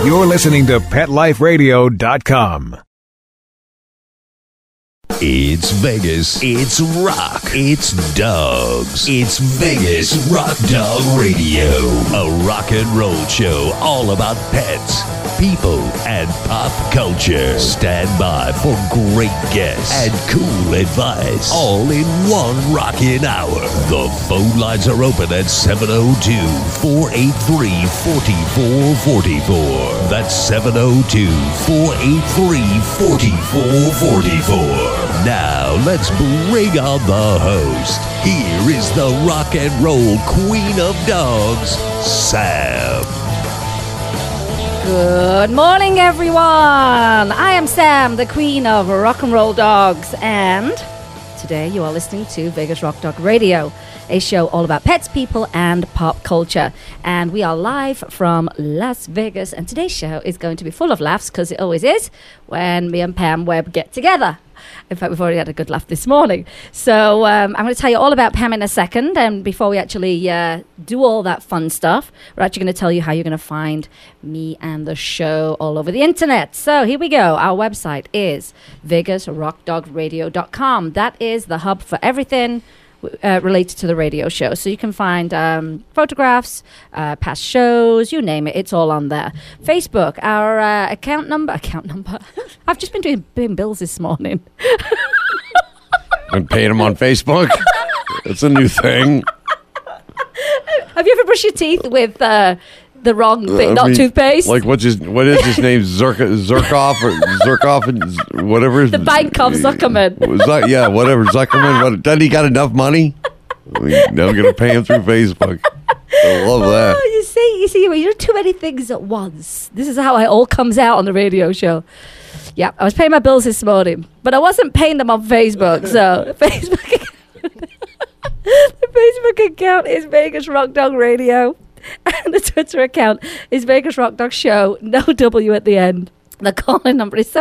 You're listening to PetLifeRadio.com. It's Vegas. It's rock. It's dogs. It's Vegas Rock Dog Radio. A rock and roll show all about pets, people, and pop culture. Stand by for great guests and cool advice. All in one rockin' hour. The phone lines are open at 702-483-4444. That's 702-483-4444. Now, let's bring on the host. Here is the rock and roll queen of dogs, Sam. Good morning, everyone. I am Sam, the queen of rock and roll dogs, and today you are listening to Vegas Rock Dog Radio, a show all about pets, people, and pop culture. And we are live from Las Vegas, and today's show is going to be full of laughs, because it always is when me and Pam Webb get together. In fact, we've already had a good laugh this morning. So I'm going to tell you all about Pam in a second. And before we actually do all that fun stuff, we're actually going to tell you how you're going to find me and the show all over the internet. So here we go. Our website is VegasRockDogRadio.com. That is the hub for everything related to the radio show. So you can find photographs, past shows, you name it. It's all on there. Facebook, our account number. I've just been doing bills this morning. I'm paying them on Facebook. It's a new thing. Have you ever brushed your teeth with the wrong thing, not toothpaste? Like what is his name? Zurkoff or Zurkoff and whatever. The bank of Zuckerman. Yeah, whatever. Zuckerman. Doesn't he got enough money? Now we're gonna pay him through Facebook. I love that. Oh, you see, when you do too many things at once. This is how it all comes out on the radio show. Yeah, I was paying my bills this morning, but I wasn't paying them on Facebook. So the Facebook account is Vegas Rock Dog Radio. And the Twitter account is Vegas Rock Dog Show, no W at the end. The call-in number is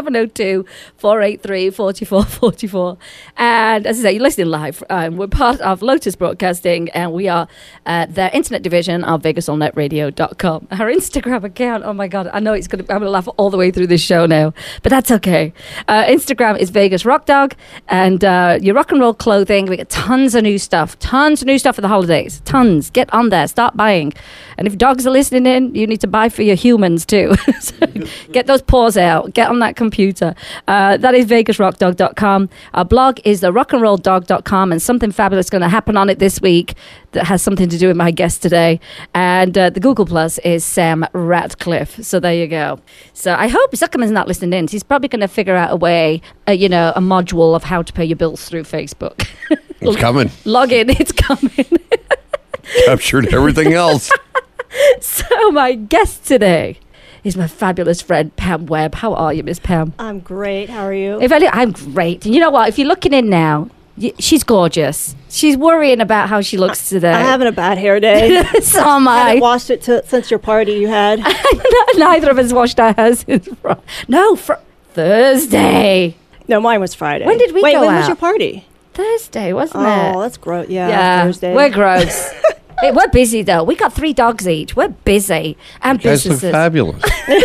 702-483-4444. And as I say, you're listening live. We're part of Lotus Broadcasting, and we are the internet division of VegasAllNetRadio.com. Our Instagram account, oh my God, I know I'm going to laugh all the way through this show now, but that's okay. Instagram is Vegas Rock Dog, and your rock and roll clothing. We got tons of new stuff for the holidays. Tons. Get on there. Start buying. And if dogs are listening in, you need to buy for your humans too. So get those paws out. Get on that computer. That is VegasRockDog.com. Our blog is therockandrolldog.com, and something fabulous is going to happen on it this week that has something to do with my guest today. And the Google Plus is Sam Ratcliffe. So there you go. So I hope Zuckerman's not listening in. He's probably going to figure out a way, a module of how to pay your bills through Facebook. It's coming. Log in. It's coming. Captured everything else. So my guest today is my fabulous friend, Pam Webb. How are you, Miss Pam? I'm great. How are you? I'm great. And you know what? If you're looking in now, she's gorgeous. She's worrying about how she looks today. I'm having a bad hair day. So am I. I haven't washed it since your party you had. Neither of us washed our hair since Thursday. No, mine was Friday. When did we go out? When was your party? Thursday, wasn't it? Oh, that's gross. Yeah, Thursday. We're gross. Hey, we're busy, though. We got 3 dogs each. We're busy. And You guys businesses. look fabulous.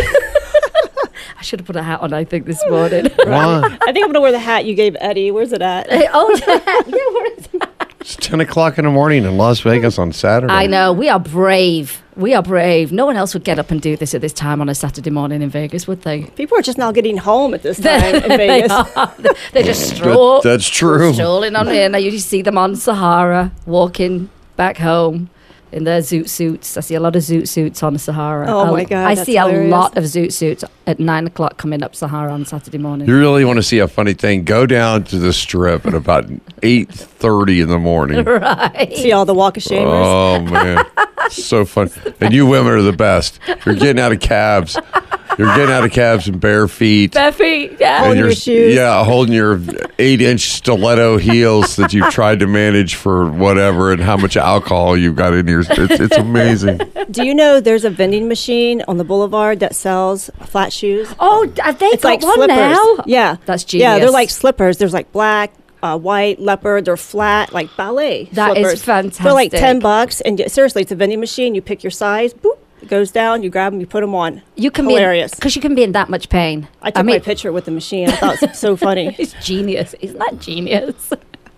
I should have put a hat on, I think, this morning. Why? I think I'm going to wear the hat you gave Eddie. Where's it at? Yeah, where is it? It's 10 o'clock in the morning in Las Vegas on Saturday. I know. We are brave. No one else would get up and do this at this time on a Saturday morning in Vegas, would they? People are just now getting home at this time in Vegas. They're just That's true. strolling on in. I usually see them on Sahara, walking back home in their zoot suits. I see a lot of zoot suits on Sahara. Oh, my God, I that's see hilarious. a lot of zoot suits at 9 o'clock coming up Sahara on Saturday morning. You really want to see a funny thing? Go down to the Strip at about 8:30 in the morning. Right. See all the walk of shamers. Oh, man. So fun. And you women are the best. You're getting out of cabs. You're getting out of cabs in bare feet. Bare feet, yeah. Holding your shoes. Yeah, holding your 8-inch stiletto heels that you've tried to manage for whatever, and how much alcohol you've got in your. It's amazing. Do you know there's a vending machine on the boulevard that sells flat shoes? Oh, have they It's got like one slippers. now? Yeah. That's genius. Yeah, they're like slippers. There's like black, white, leopard. They're flat, like ballet That is slippers. fantastic. They're like $10. And seriously, it's a vending machine. You pick your size, boop, goes down, you grab them, you put them on. You can Hilarious. because you can be in that much pain. I took my picture with the machine. I thought it was so funny. It's genius. Isn't that genius?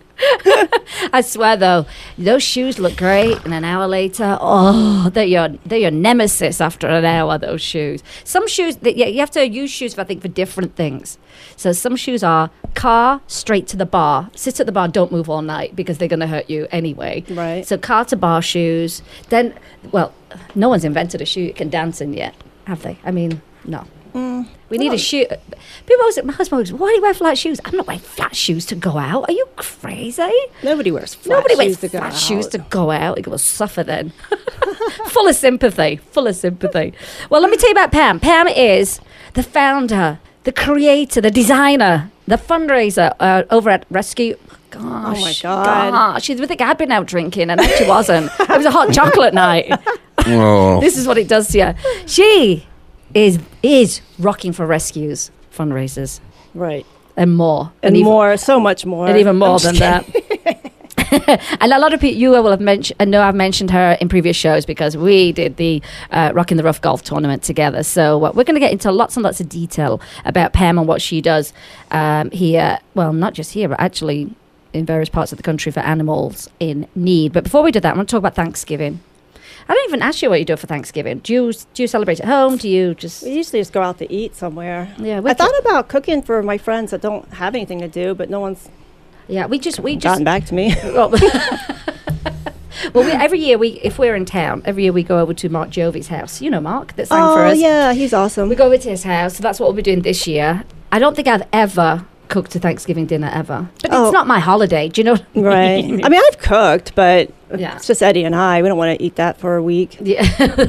I swear, though, those shoes look great, and an hour later, they're your nemesis after an hour, those shoes. Some shoes, you have to use shoes, I think, for different things. So some shoes are car, straight to the bar. Sit at the bar, don't move all night, because they're going to hurt you anyway. Right. So car to bar shoes. Then, well, no one's invented a shoe you can dance in yet, have they? I mean, no. We need a shoe. People always, my husband goes, why do you wear flat shoes? I'm not wearing flat shoes to go out. Are you crazy? Nobody wears flat shoes to go out. Shoes to go out. It will suffer then. Full of sympathy. Full of sympathy. Well, let me tell you about Pam. Pam is the founder, the creator, the designer, the fundraiser over at Rescue. Gosh, oh my God. She would think I'd been out drinking, and actually wasn't. It was a hot chocolate night. Oh. This is what it does to you. She is rocking for rescues, fundraisers, Right. and more. And more, so much more. And even more than that. And a lot of people, you will have mentioned, I know I've mentioned her in previous shows because we did the Rocking the Rough golf tournament together. So we're going to get into lots and lots of detail about Pam and what she does here. Well, not just here, but actually in various parts of the country for animals in need. But before we do that, I want to talk about Thanksgiving. I don't even ask you what you do for Thanksgiving. Do you celebrate at home? Do you just... We usually just go out to eat somewhere. Yeah, I thought about cooking for my friends that don't have anything to do, but no one's we just gotten back to me. Well, every year if we're in town, every year we go over to Mark Jovi's house. You know Mark that sang for us. Oh yeah, he's awesome. We go over to his house, so that's what we'll be doing this year. I don't think I've ever cooked a Thanksgiving dinner ever, but it's not my holiday. Do you know what I right? mean? I mean, I've cooked, but Yeah. it's just Eddie and I. We don't want to eat that for a week. Yeah,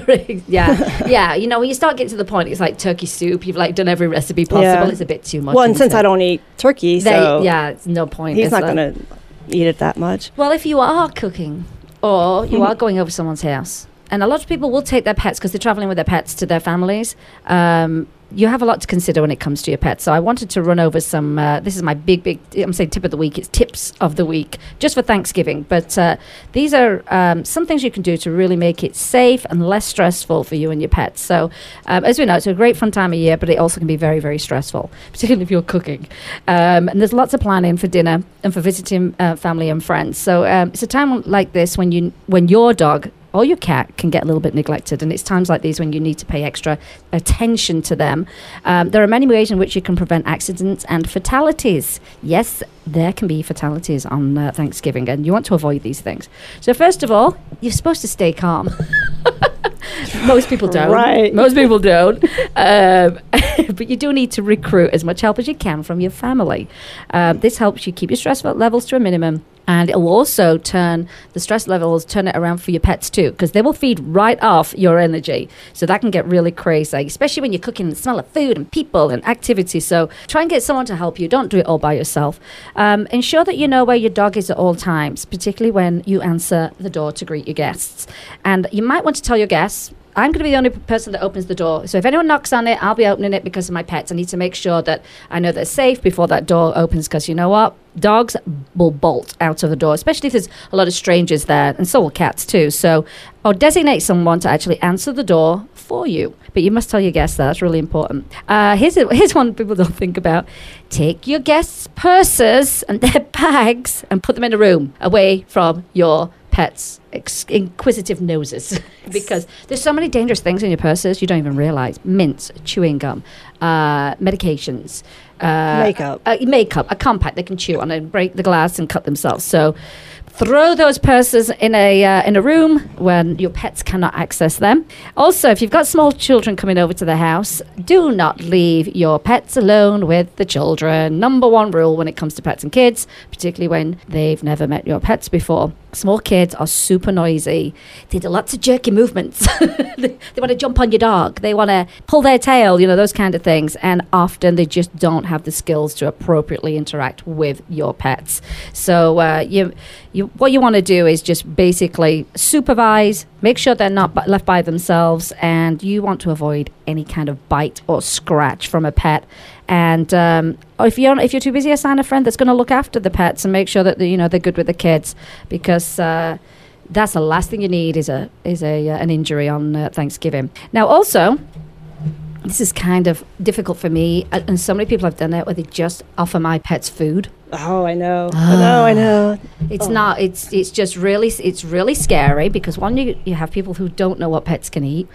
yeah. You know, when you start getting to the point, it's like turkey soup. You've like done every recipe possible. Yeah. It's a bit too much. Well, and isn't since it? I don't eat turkey, so it's no point. he's is not there? going to eat it that much. Well, if you are cooking or you are going over someone's house, and a lot of people will take their pets because they're traveling with their pets to their families, you have a lot to consider when it comes to your pets. So I wanted to run over some, this is my big, I'm saying tip of the week, it's tips of the week, just for Thanksgiving. But these are some things you can do to really make it safe and less stressful for you and your pets. So as we know, it's a great fun time of year, but it also can be very, very stressful, particularly if you're cooking. And there's lots of planning for dinner and for visiting family and friends. So it's a time like this when your dog or your cat can get a little bit neglected, and it's times like these when you need to pay extra attention to them. There are many ways in which you can prevent accidents and fatalities. Yes, there can be fatalities on Thanksgiving, and you want to avoid these things. So first of all, you're supposed to stay calm. Most people don't. Right. Most people don't. But you do need to recruit as much help as you can from your family. This helps you keep your stress levels to a minimum. And it will also turn it around for your pets too, because they will feed right off your energy. So that can get really crazy, especially when you're cooking and the smell of food and people and activity. So try and get someone to help you. Don't do it all by yourself. Ensure that you know where your dog is at all times, particularly when you answer the door to greet your guests. And you might want to tell your guests, I'm going to be the only person that opens the door. So if anyone knocks on it, I'll be opening it because of my pets. I need to make sure that I know they're safe before that door opens, because you know what? Dogs will bolt out of the door, especially if there's a lot of strangers there, and so will cats too. So, or designate someone to actually answer the door for you. But you must tell your guests that. That's really important. Here's one people don't think about. Take your guests' purses and their bags and put them in a room away from your pets' inquisitive noses, because there's so many dangerous things in your purses you don't even realize. Mints, chewing gum, medications, makeup, a compact they can chew on and break the glass and cut themselves. So throw those purses in a room when your pets cannot access them. Also, if you've got small children coming over to the house, do not leave your pets alone with the children. Number one rule when it comes to pets and kids, particularly when they've never met your pets before. Small kids are super noisy. They do lots of jerky movements. They want to jump on your dog. They want to pull their tail, those kind of things. And often they just don't have the skills to appropriately interact with your pets. So what you want to do is just basically supervise, make sure they're not left by themselves, and you want to avoid any kind of bite or scratch from a pet. And if you're too busy, assign a friend that's going to look after the pets and make sure that they're good with the kids, because That's the last thing you need is an injury on Thanksgiving. Now, also, this is kind of difficult for me, and so many people have done it where they just offer my pets food. Oh, I know. I know. It's not. It's just really. It's really scary because one, you have people who don't know what pets can eat,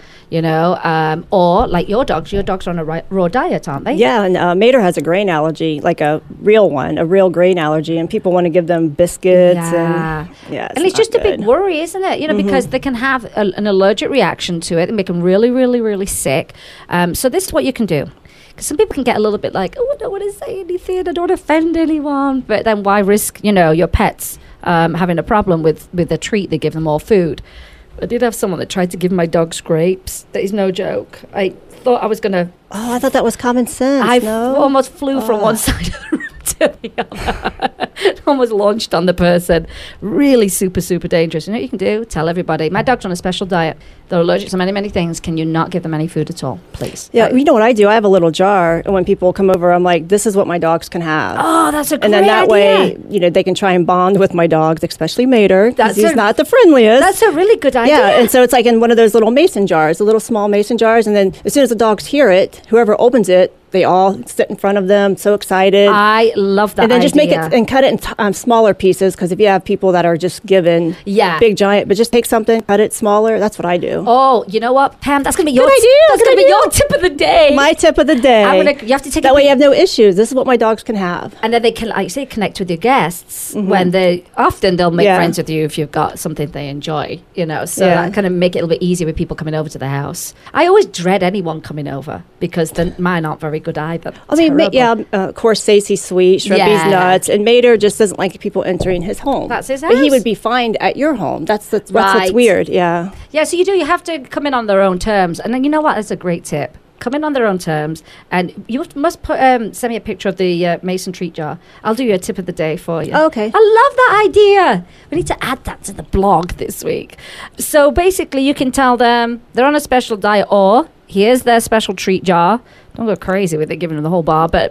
or like your dogs. Your dogs are on a raw diet, aren't they? Yeah, and Mater has a grain allergy, like a real grain allergy, and people want to give them biscuits. Yeah. And it's just a big worry, isn't it? Because they can have an allergic reaction to it and make them really, really, really sick. So this is what you can do. Because some people can get a little bit like, oh, I don't want to say anything, I don't want to offend anyone. But then why risk, your pets having a problem with the treat they give them or food? I did have someone that tried to give my dogs grapes. That is no joke. I thought I was going to... Oh, I thought that was common sense. I almost flew from one side of the room to the other. Almost launched on the person. Really super, super dangerous. You know what you can do? Tell everybody. My dog's on a special diet. They're allergic to many, many things. Can you not give them any food at all, please? Yeah, you know what I do? I have a little jar, and when people come over, I'm like, this is what my dogs can have. Oh, that's a great idea. And then that idea. way, they can try and bond with my dogs, especially Mater, because he's not the Oh, friendliest. That's a really good idea. Yeah, and so it's like in one of those little mason jars, the little small mason jars, and then as soon as the dogs hear it, whoever opens it, they all sit in front of them, so excited. I love that. And then idea. just make it and cut it in smaller pieces, because if you have people that are just given big giant, but just take something, cut it smaller. That's what I do. Oh, you know what, Pam? That's gonna be your idea. That's gonna be your tip of the day. My tip of the day. You have to take that way. You have no issues. This is what my dogs can have. And then they can, like you say, connect with your guests when they'll make friends with you if you've got something they enjoy. So that kind of make it a little bit easier with people coming over to the house. I always dread anyone coming over because then mine aren't very good either. I mean, of course, Stacey's sweet, Shrimpy's nuts, and Mater just doesn't like people entering his home. That's his house. But he would be fine at your home. That's what's weird. Yeah. Yeah. So you have to come in on their own terms, and then you know what? That's a great tip. Come in on their own terms, and you must send me a picture of the mason treat jar. I'll do you a tip of the day for you. Okay. I love that idea. We need to add that to the blog this week. So basically, you can tell them they're on a special diet, or here's their special treat jar. Don't go crazy with it, giving them the whole jar, but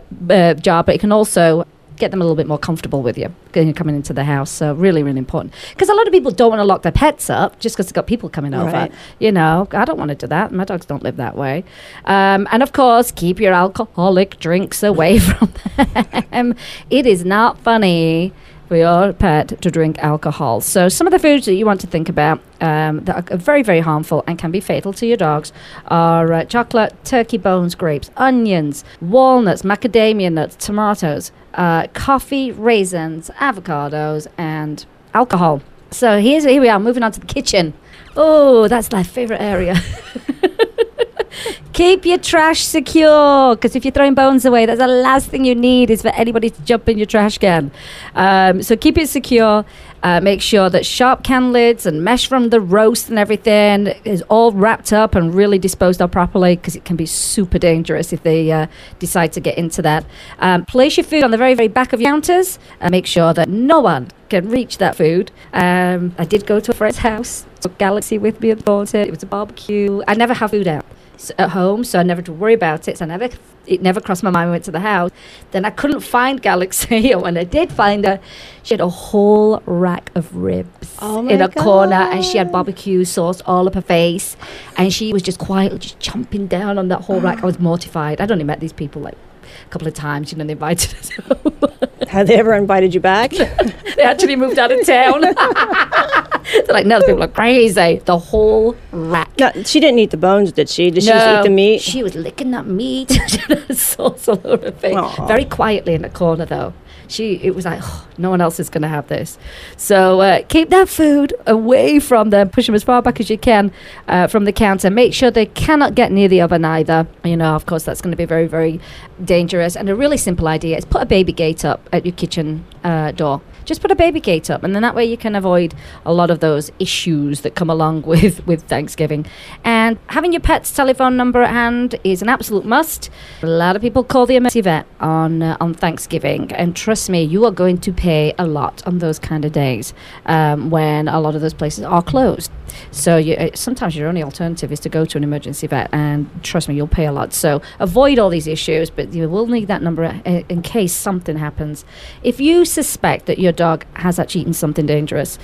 it can also get them a little bit more comfortable with you coming into the house. So really, really important. Because a lot of people don't want to lock their pets up just because they've got people coming over. Right. I don't want to do that. My dogs don't live that way. And of course, keep your alcoholic drinks away from them. It is not funny for your pet to drink alcohol. So some of the foods that you want to think about that are very, very harmful and can be fatal to your dogs are chocolate, turkey bones, grapes, onions, walnuts, macadamia nuts, tomatoes, coffee, raisins, avocados, and alcohol. So here we are, moving on to the kitchen. Oh, that's my favorite area. Keep your trash secure, because if you're throwing bones away, that's the last thing you need is for anybody to jump in your trash can. So keep it secure. Make sure that sharp can lids and mesh from the roast and everything is all wrapped up and really disposed of properly, because it can be super dangerous if they decide to get into that. Place your food on the very, very back of your counters and make sure that no one can reach that food. I did go to a friend's house, took Galaxy with me and bought it. It was a barbecue. I never have food out at home, so I never had to worry about it. So it never crossed my mind when I went to the house. Then I couldn't find Galaxy, and when I did find her, she had a whole rack of ribs in a corner, and she had barbecue sauce all up her face, and she was just quietly just chomping down on that whole rack. I was mortified. I'd only met these people like a couple of times, they invited us home. Have they ever invited you back? They actually moved out of town. They're like, no, those people are crazy. The whole rack. No, she didn't eat the bones, did she? Did she just eat the meat? She was licking that meat. She had sauce all over her face. Aww. Very quietly in the corner, though. It was like, oh, no one else is going to have this. So keep that food away from them. Push them as far back as you can from the counter. Make sure they cannot get near the oven either. Of course, that's going to be very, very dangerous. And a really simple idea is put a baby gate up at your kitchen door. Just put a baby gate up, and then that way you can avoid a lot of those issues that come along with Thanksgiving. And having your pet's telephone number at hand is an absolute must. A lot of people call the emergency vet on Thanksgiving, and trust me, you are going to pay a lot on those kind of days when a lot of those places are closed. So sometimes your only alternative is to go to an emergency vet, and trust me, you'll pay a lot. So avoid all these issues, but you will need that number in case something happens. If you suspect that your dog has actually eaten something dangerous,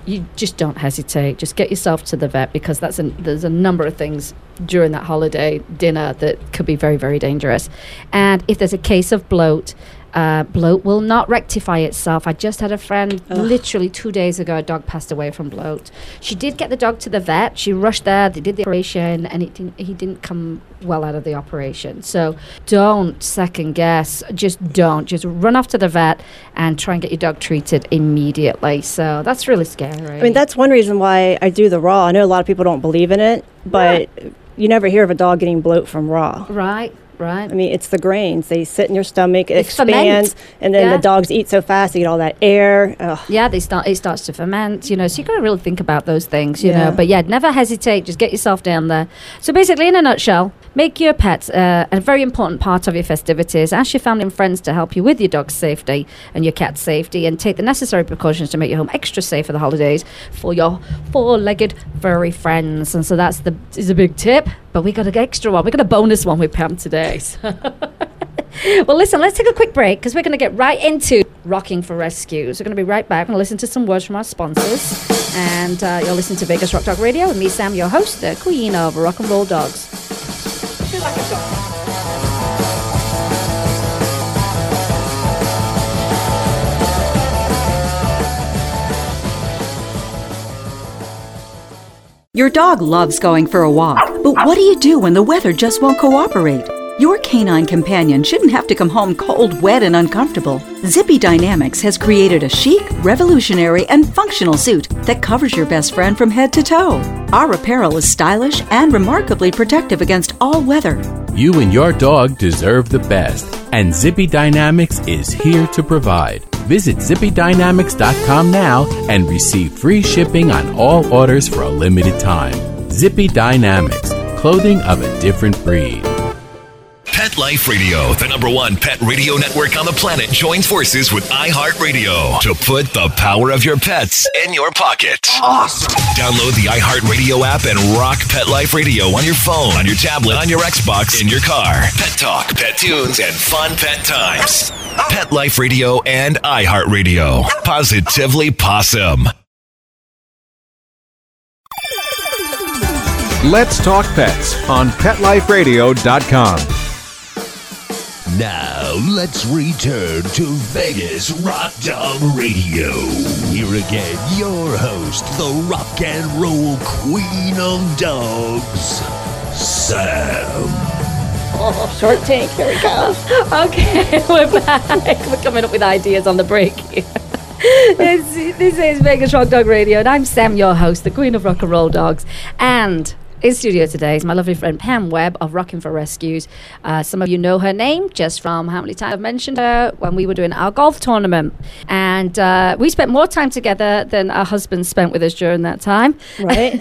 you just don't hesitate. Just get yourself to the vet, because there's a number of things during that holiday dinner that could be very, very dangerous. And if there's a case of bloat, bloat will not rectify itself. I just had a friend literally 2 days ago, a dog passed away from bloat. She did get the dog to the vet. She rushed there. They did the operation, and he didn't come well out of the operation. So don't second guess. Just don't. Just run off to the vet and try and get your dog treated immediately. So that's really scary. I mean, that's one reason why I do the raw. I know a lot of people don't believe in it, but you never hear of a dog getting bloat from raw. Right. I mean, it's the grains. They sit in your stomach, it ferment. expands, and then the dogs eat so fast, they get all that air. Ugh. Yeah, it starts to ferment, so you got to really think about those things, you know. But never hesitate. Just get yourself down there. So basically, in a nutshell, make your pets a very important part of your festivities. Ask your family and friends to help you with your dog's safety and your cat's safety, and take the necessary precautions to make your home extra safe for the holidays for your four-legged furry friends. And so is a big tip. But we got an extra one. We got a bonus one with Pam today. Well, listen, let's take a quick break, because we're going to get right into Rocking for Rescues. We're going to be right back. We're going to listen to some words from our sponsors. And you'll listen to Vegas Rock Dog Radio with me, Sam, your host, the queen of rock and roll dogs. I feel like I've got... Your dog loves going for a walk, but what do you do when the weather just won't cooperate? Your canine companion shouldn't have to come home cold, wet, and uncomfortable. Zippy Dynamics has created a chic, revolutionary, and functional suit that covers your best friend from head to toe. Our apparel is stylish and remarkably protective against all weather. You and your dog deserve the best, and Zippy Dynamics is here to provide. Visit zippydynamics.com now and receive free shipping on all orders for a limited time. Zippy Dynamics, clothing of a different breed. Pet Life Radio, the #1 pet radio network on the planet, joins forces with iHeartRadio to put the power of your pets in your pocket. Awesome! Download the iHeartRadio app and rock Pet Life Radio on your phone, on your tablet, on your Xbox, in your car. Pet talk, pet tunes, and fun pet times. Pet Life Radio and iHeartRadio. Positively Possum. Let's Talk Pets on PetLifeRadio.com. Now, let's return to Vegas Rock Dog Radio. Here again, your host, the rock and roll queen of dogs, Sam. Oh, short tank. Here we go. Okay, we're back. We're coming up with ideas on the break here. This is Vegas Rock Dog Radio, and I'm Sam, your host, the queen of rock and roll dogs. And in studio today is my lovely friend Pam Webb of Rocking for Rescues. Some of you know her name just from how many times I've mentioned her when we were doing our golf tournament. And we spent more time together than our husbands spent with us during that time. Right?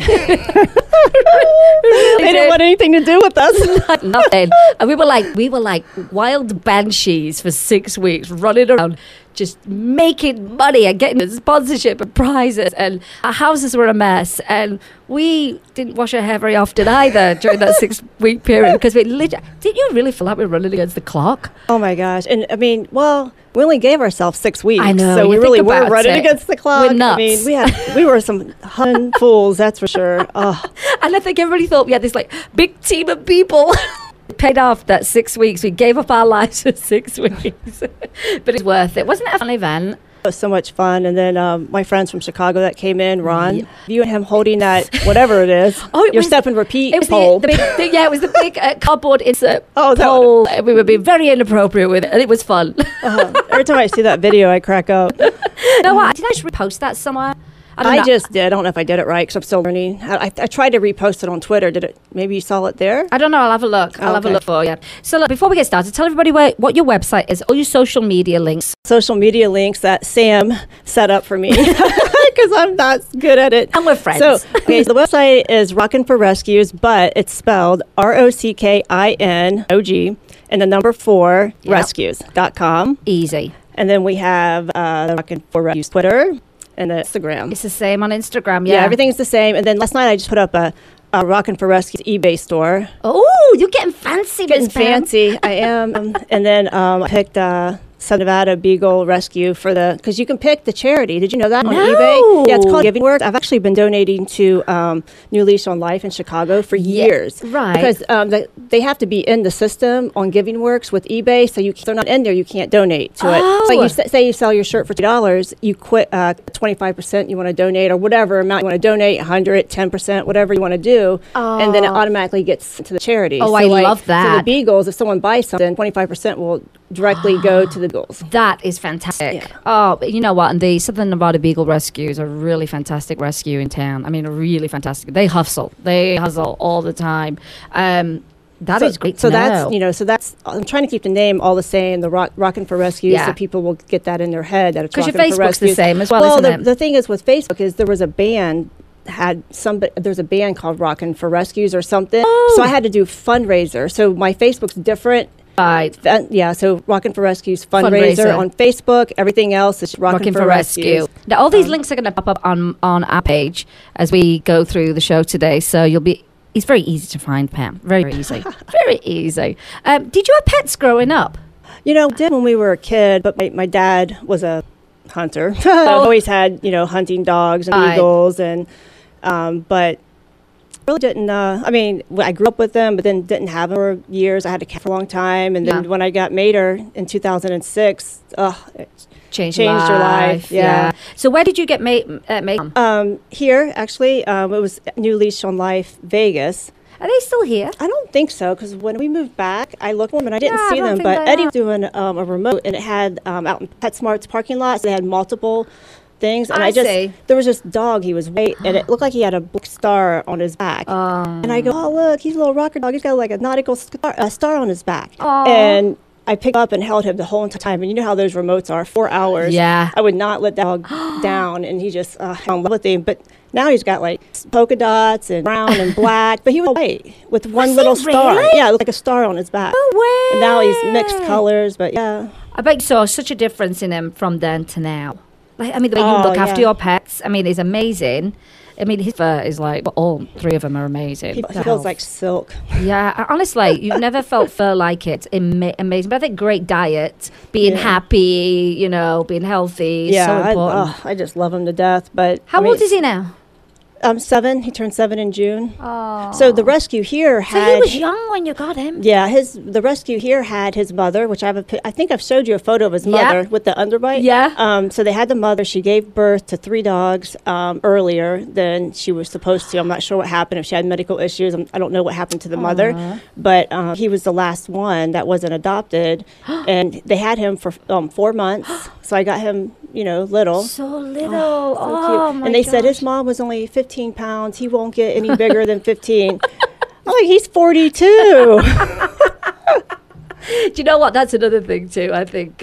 They didn't want anything to do with us. Nothing. And we were like wild banshees for 6 weeks, running around, just making money and getting sponsorship and prizes, and our houses were a mess, and we didn't wash our hair very often either during that 6 week period, because we didn't you really feel like we were running against the clock? Oh my gosh. And I mean, well, we only gave ourselves 6 weeks. I know, so we you really think were about running it. against the clock. We're nuts. I mean, we were some hun fools, that's for sure. Oh. And I think everybody thought we had this like big team of people. Paid off that 6 weeks. We gave up our lives for 6 weeks. But it's worth it. Wasn't it a fun event? It was so much fun. And then my friends from Chicago that came in, Ron, you and him holding that, whatever it is, your step and repeat pole. It was the big cardboard insert Oh, that pole. We were being very inappropriate with it, and it was fun. Every time I see that video, I crack up. You know what? Did I just repost that somewhere? I just did. I don't know if I did it right because I'm still learning. I tried to repost it on Twitter. Did it? Maybe you saw it there? I don't know. I'll have a look. I'll have a look for you. So look, before we get started, tell everybody what your website is, all your social media links. Social media links that Sam set up for me because I'm not good at it. And we're friends. So the website is Rockin' for Rescues, but it's spelled ROCKINOG and the number 4 rescues.com. Easy. And then we have the Rockin' for Rescues Twitter and the Instagram. It's the same on Instagram, Yeah, everything's the same. And then last night I just put up a Rockin' for Rescues eBay store. Oh, you're getting fancy, Getting Miss Pam. fancy. I am. And then I picked Southern Nevada Beagle Rescue because you can pick the charity. Did you know that on No. eBay? Yeah, it's called Giving Works. I've actually been donating to New Leash on Life in Chicago for years. right. Because they have to be in the system on Giving Works with eBay, so if they're not in there, you can't donate to it. So you say you sell your shirt for $2, you quit 25% you want to donate, or whatever amount you want to donate, 100, 10%, whatever you want to do, and then it automatically gets to the charity. Oh, so I love that. So the Beagles, if someone buys something, 25% will directly go to the Beagles. That is fantastic. Yeah. Oh, but you know what? And the Southern Nevada Beagle Rescue is a really fantastic rescue in town. I mean, really fantastic. They hustle all the time. That is great to so know. that's I'm trying to keep the name all the same, the Rockin' for Rescue, Yeah. so people will get that in their head that it's Because your Rockin' for Facebook's the Rescue. same as well, Well, isn't it? the thing is with Facebook is there was a band there's a band called Rockin' for Rescues or something. Oh. So I had to do fundraiser. So my Facebook's different. Right. So Rockin' for Rescues fundraiser on Facebook. Everything else is Rockin' for Rescue. Now, all these links are going to pop up on our page as we go through the show today. So it's very easy to find, Pam. Very, very easy. Very easy. Did you have pets growing up? Did when we were a kid, but my dad was a hunter. I always had, hunting dogs and eagles, and but really didn't. I grew up with them, but then didn't have them for years. I had a cat for a long time, and then when I got Mater in 2006, it changed your life. Yeah. So where did you get Mate? Here, actually, it was New Leash on Life, Vegas. Are they still here? I don't think so, because when we moved back, I looked for them and I didn't Yeah, I see don't them. think But they Eddie are. was doing a remote, and it had out in PetSmart's parking lot. So they had multiple things, and I see. there was this dog. He was white, and it looked like he had a black star on his back. And I go, oh look, he's a little rocker dog. He's got like a nautical star on his back. And I picked up and held him the whole entire time. And you know how those remotes are, 4 hours. Yeah. I would not let that dog down, and he just fell in love with him. But now he's got like polka dots and brown and black, but he was white with one little star. really? Yeah, it looked like a star on his back. No way. And now he's mixed colors, but yeah. I bet you saw such a difference in him from then to now. Like, the way you look after yeah. your pets, is amazing. His fur is like, all three of them are amazing. He But the feels health- like silk. Yeah, honestly, you've never felt fur like it. Amazing. But I think great diet, being happy, being healthy is so important. I just love him to death. But How old is he now? 7. He turned 7 in June. Oh. So the rescue here So had. he was young when you got him? Yeah, the rescue here had his mother, which I think I've showed you a photo of his mother with the underbite. Yeah. So they had the mother. She gave birth to 3 dogs earlier than she was supposed to. I'm not sure what happened, if she had medical issues. I don't know what happened to the mother. But he was the last one that wasn't adopted. And they had him for 4 months. So I got him, little. So little. So Oh, cute. my And they said gosh. his mom was only 15 pounds. He won't get any bigger than 15. I'm like, he's 42. Do you know what? That's another thing too. I think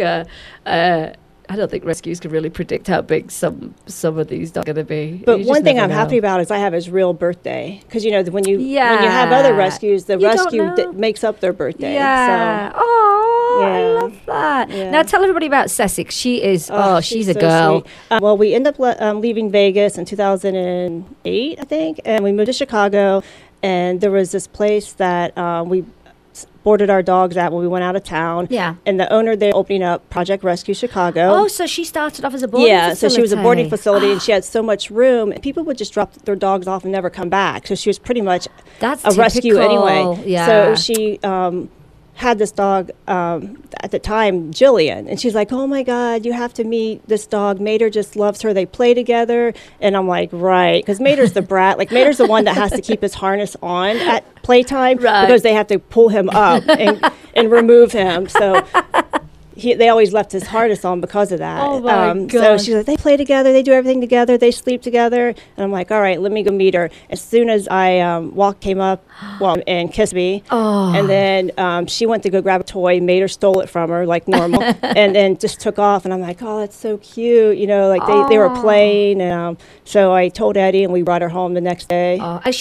I don't think rescues can really predict how big some of these dogs are going to be. But You just one thing never I'm know. happy about is I have his real birthday. Because, when you Yeah. have other rescues, the You don't rescue know. makes up their birthday. Yeah. So, Oh, I Yeah. love that. Yeah. Now tell everybody about Sussex. She is. She's a so girl. sweet. Well, we ended up leaving Vegas in 2008, I think, and we moved to Chicago. And there was this place that we boarded our dogs at when we went out of town. Yeah. And the owner there opening up Project Rescue Chicago. Oh, so she started off as a boarding Yeah, facility. so she was a boarding facility, and she had so much room, and people would just drop their dogs off and never come back. So she was pretty much That's a rescue typical. anyway. Yeah. So she had this dog at the time, Jillian, and she's like, "Oh my God, you have to meet this dog. Mater just loves her. They play together." And I'm like, "Right," because Mater's the brat. Like Mater's the one that has to keep his harness on at playtime because they have to pull him up and remove him. So. They always left his harness on because of that. Oh, my So gosh. she's like, they play together, they do everything together, they sleep together. And I'm like, all right, let me go meet her. As soon as I came up and kissed me. And then she went to go grab a toy. Mater stole it from her like normal. And then just took off. And I'm like, oh, that's so cute. Like they were playing. And so I told Eddie, and we brought her home the next day.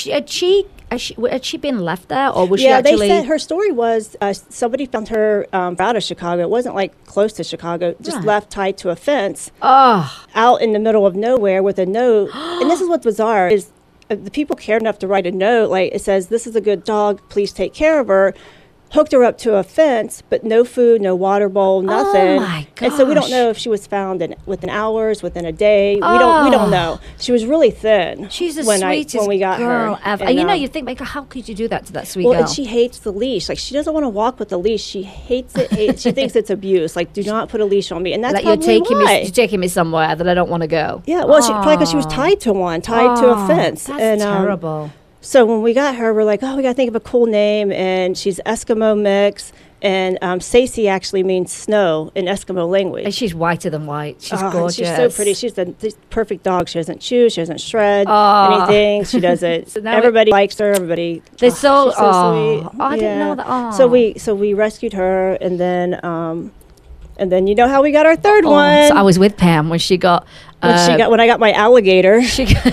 Had she been left there, or was she Yeah, actually? they said her story was somebody found her out of Chicago. It wasn't like close to Chicago, just left tied to a fence out in the middle of nowhere with a note. And this is what's bizarre is the people cared enough to write a note. Like it says, "This is a good dog. Please take care of her. hooked her up to a fence, but no food, no water bowl, nothing. Oh my And so we don't gosh. know if she was found within hours, within a day. We don't know. She was really thin. She's the when sweetest we got girl her. ever. And, And you think, like, how could you do that to that sweet well, girl? and she hates the leash. Like, she doesn't want to walk with the leash. She hates it. She thinks it's abuse. Like, do not put a leash on me. And that's like, you're probably why. you're taking me somewhere that I don't want to go. Yeah, well, probably because she was tied to a fence. That's and, terrible. So when we got her, we're like, oh, we got to think of a cool name. And she's Eskimo mix. And Sacy actually means snow in Eskimo language. And she's whiter than white. She's And gorgeous. she's so pretty. She's the perfect dog. She doesn't chew. She doesn't shred anything. She doesn't. So now everybody likes her. Everybody. They're so- she's so sweet. oh, I didn't know that. Oh. So we rescued her, and then you know how we got our third one. So I was with Pam when she got. When I got my alligator. She got.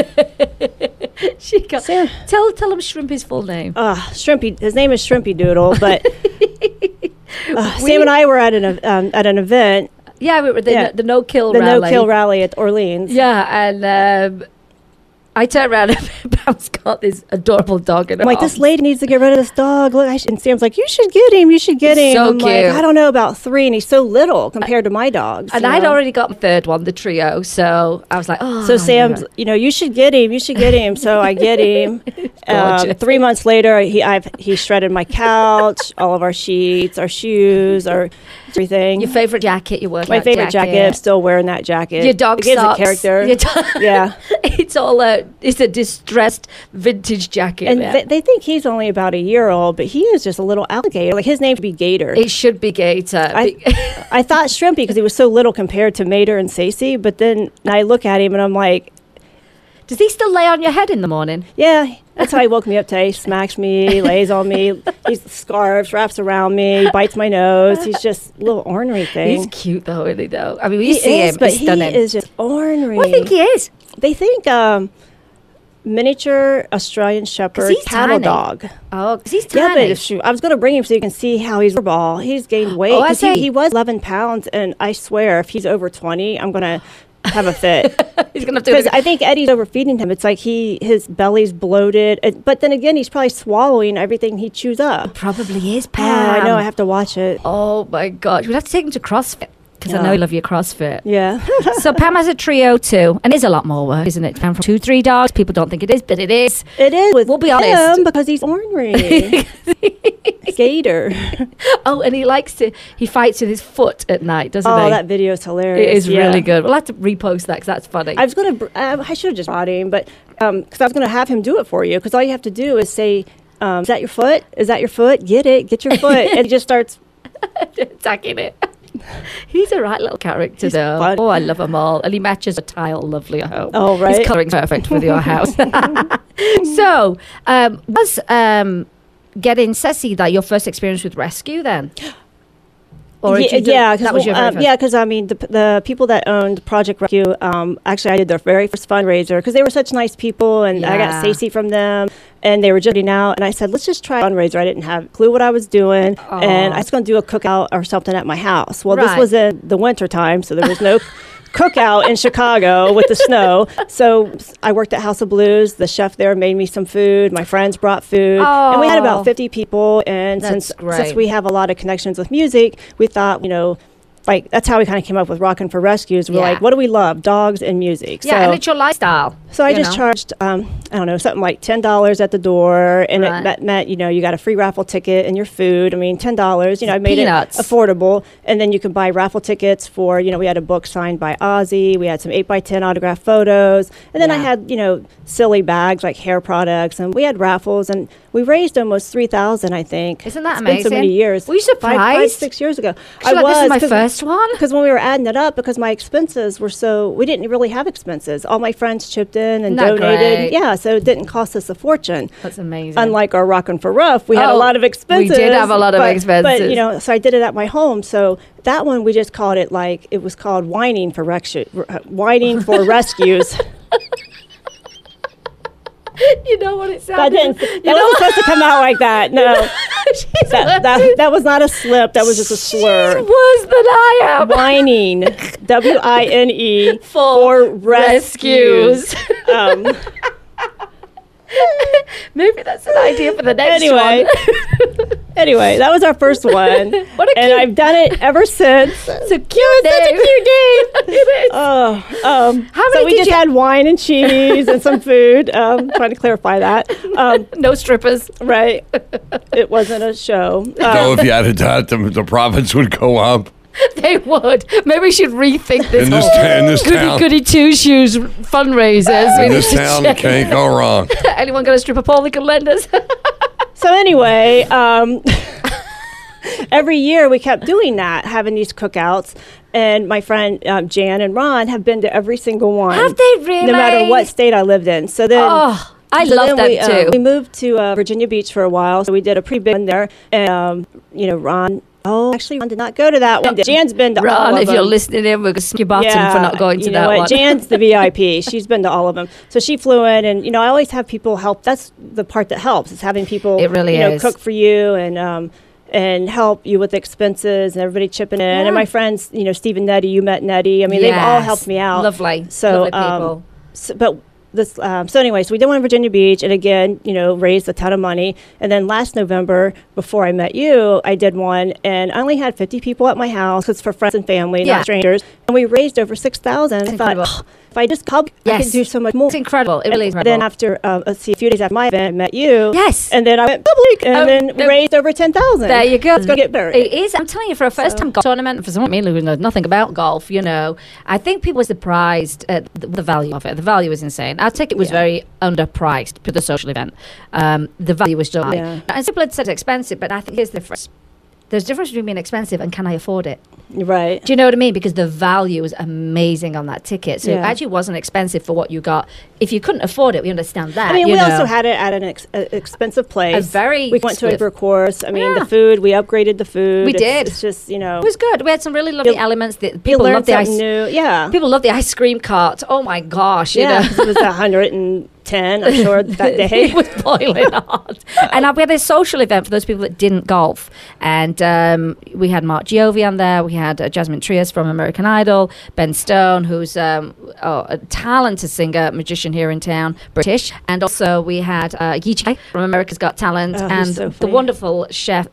she got. Sam. Tell him Shrimpy's full name. Shrimpy. His name is Shrimpy Doodle, but Sam and I were at an event, Yeah, we were the no kill the rally. No Kill Rally at Orleans. Yeah, and I turned around and Pam's got this adorable dog in her I'm like, this arms. lady needs to get rid of this dog. Look, and Sam's like, you should get him. You should get him. So I'm like, cute. I don't know about 3, and he's so little compared to my dogs. And you I'd know? already got the third one, the trio. So I was like, oh. So Sam's, you should get him. You should get him. So I get him. Gorgeous. 3 months later, he shredded my couch, all of our sheets, our shoes, our everything. Your favorite jacket, your workout My favorite jacket. I'm still wearing that jacket. Your dog It gives socks. a character. Your do- Yeah. It's a distressed vintage jacket. And now. they think he's only about a year old, but he is just a little alligator. Like, his name should be Gator. It should be Gator. I thought Shrimpy because he was so little compared to Mater and Sacy, but then I look at him and I'm like, Does he still lay on your head in the morning? yeah, that's how he woke me up today. He smacks me, lays on me, he scarves, wraps around me, bites my nose. He's just a little ornery thing. He's cute though, isn't he? Though I mean, when you He see is, him, but he's stunning. he is just ornery. Well, I think he is. They think miniature Australian Shepherd he's cattle tiny. dog. Oh, 'cause he's Yeah, tiny. but I was going to bring him so you can see how he's ball. He's gained weight. Oh, I 'Cause see. he was 11 pounds, and I swear if he's over 20, I'm going to have a fit. He's gonna have to. Because I think Eddie's overfeeding him. It's like his belly's bloated. But then again, he's probably swallowing everything he chews up. Probably is, Oh, Pam. I know. I have to watch it. Oh my gosh, we'd have to take him to CrossFit because I Yeah. know you love your CrossFit. Yeah. So Pam has a trio too, and it's a lot more work, isn't it? Pam from 2-3 dogs. People don't think it is, but it is. It is with We'll be him honest. because he's ornery. Gator. Oh, and he fights with his foot at night, doesn't he? Oh, that video is hilarious. It is Yeah. really good. We'll have to repost that because that's funny. I was going to, I should have just brought him, but because I was going to have him do it for you, because all you have to do is say, is that your foot? Is that your foot? Get it. Get your foot. And he just starts. attacking it. He's a right little character, He's though. fun. Oh, I love them all. And he matches a tile lovely at home. Oh, right. His colouring's perfect with your house. So, was getting Ceci that your first experience with rescue then? Or did you do- yeah, that was your very first? yeah, because I mean the people that owned Project Rescue, actually I did their very first fundraiser because they were such nice people, and I Yeah. got Stacey from them, and they were just getting out, and I said, let's just try a fundraiser. I didn't have a clue what I was doing, and I was going to do a cookout or something at my house. Well, this Right. was in the winter time, so there was no cookout in Chicago with the snow. So I worked at House of Blues. The chef there made me some food. My friends brought food, and we had Oh. about 50 people. And That's since great. we have a lot of connections with music, we thought, like that's how we kind of came up with Rockin' for Rescues. We're Yeah. like, what do we love? Dogs and music. Yeah, and it's your lifestyle. So I you just know. charged, I don't know, something like $10 at the door, and Right. that meant, you got a free raffle ticket and your food. I mean, $10, I made Peanuts. it affordable, and then you can buy raffle tickets for, we had a book signed by Ozzy, we had some 8x10 autograph photos, and then I Yeah. had, silly bags like hair products, and we had raffles, and we raised almost $3,000, I think. Isn't that It's been so many amazing? years. Were you surprised? 5, 6 years ago. You're like, this is my first one? Because when we were adding it up, because my expenses were we didn't really have expenses. All my friends chipped in and Isn't that donated. great? Yeah, so it didn't cost us a fortune. That's amazing. Unlike our Rockin' for Rough, we had a Oh, lot of expenses. we did have a lot of expenses. But, so I did it at my home. So that one, we just called it it was called Whining for Whining for Rescues. You know what it That sounded didn't. That wasn't supposed to come out like that. No, that was not a slip. That was just a slur. She's worse than I am. Whining, WINE For rescues. Maybe that's an idea for the next Anyway. one. Anyway, that was our first one. What a and cute- I've done it ever since. It's a cute name. Such a cute name. It is. How many so we did just you- had wine and cheese and some food. Trying to clarify that. No strippers. Right. It wasn't a show. So if you had that, the profits would go up. They would. Maybe we should rethink this In this whole ta- in this goody town. goody two shoes fundraisers. We In need this to town, check. it can't go wrong. Anyone got a stripper pole they can lend us? So anyway, every year we kept doing that, having these cookouts. And my friend Jan and Ron have been to every single one. Have they really? No matter what state I lived in. So then, Oh, I so love then that we, too. We moved to Virginia Beach for a while, so we did a pretty big one there. And Ron. Oh, actually, Ron did not go to that one. Jan's been to all Ron, of if them. you're listening in, we're going to skip your bottom for not going to you that know what? one. Jan's the VIP. She's been to all of them. So she flew in, and I always have people help. That's the part that helps. Is having people It really is. cook for you and help you with expenses and everybody chipping in. Yeah. And my friends, Steve and Nettie, you met Nettie. I mean, they've all Yes. helped me out. Lovely. So, Lovely people. But this, so anyway, so we did one in Virginia Beach, and again, raised a ton of money. And then last November, before I met you, I did one, and I only had 50 people at my house. It's for friends and family, Yeah. not strangers. And we raised over 6,000. I thought, incredible. if I just help, I Yes. could do so much more. It's incredible. It really is Then incredible. after, a few days after my event, I met you. Yes. And then I went public, and Oh, then no. raised over 10,000. There you go. It's going to get better. It is. I'm telling you, for a first-time golf tournament, for someone who knows nothing about golf, I think people were surprised at the value of it. The value was insane. Our ticket was very underpriced for the social event. The value was still high. Yeah. And people had said expensive, but I think here's the difference. There's a difference between being expensive and can I afford it? Right. Do you know what I mean? Because the value is amazing on that ticket. So it Yeah. actually wasn't expensive for what you got. If you couldn't afford it, we understand that. I mean, you we know. also had it at an expensive place. very We went to a expensive. course. I mean, Yeah. the food, we upgraded the food. We did. It's just, It was good. We had some really lovely You- elements. That you people learned love the ice. something new. Yeah. People love the ice cream cart. Oh my gosh! You Yeah, know. 'cause it was 110, I'm sure, that day. It was boiling hot. And we had a social event for those people that didn't golf. And we had Mark Giove on there. We had Jasmine Trias from American Idol. Ben Stone, who's a talented singer, magician here in town, British. And also we had Yi Chai from America's Got Talent. Oh, he's and so the funny. wonderful chef,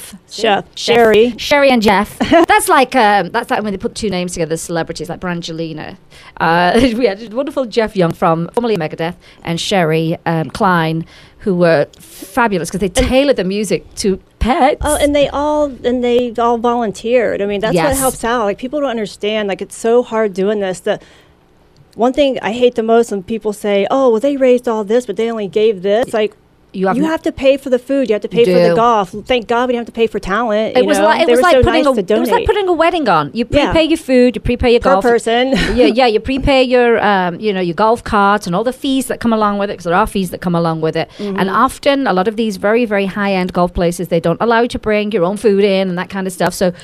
Sherry. Sherry and Jeff. That's like when they put two names together, celebrities like Brangelina. We had wonderful Jeff Young from formerly Megadeth and Sherry Klein, who were fabulous because they tailored the music to pets. Oh, and they all volunteered. I mean, that's what Yes. helps out. Like, people don't understand. Like, it's so hard doing this. The one thing I hate the most when people say, "Oh, well, they raised all this, but they only gave this." It's like, you have to pay for the food. You have to pay for the do. golf. Thank God we didn't have to pay for talent. It was you know? like They were so nice to it was like donate. putting a wedding on. You Yeah. prepay your food, you prepay your per golf person. yeah, you prepay your your golf cart and all the fees that come along with it, because there are fees that come along with it. Mm-hmm. And often a lot of these very, very high-end golf places, they don't allow you to bring your own food in and that kind of stuff. So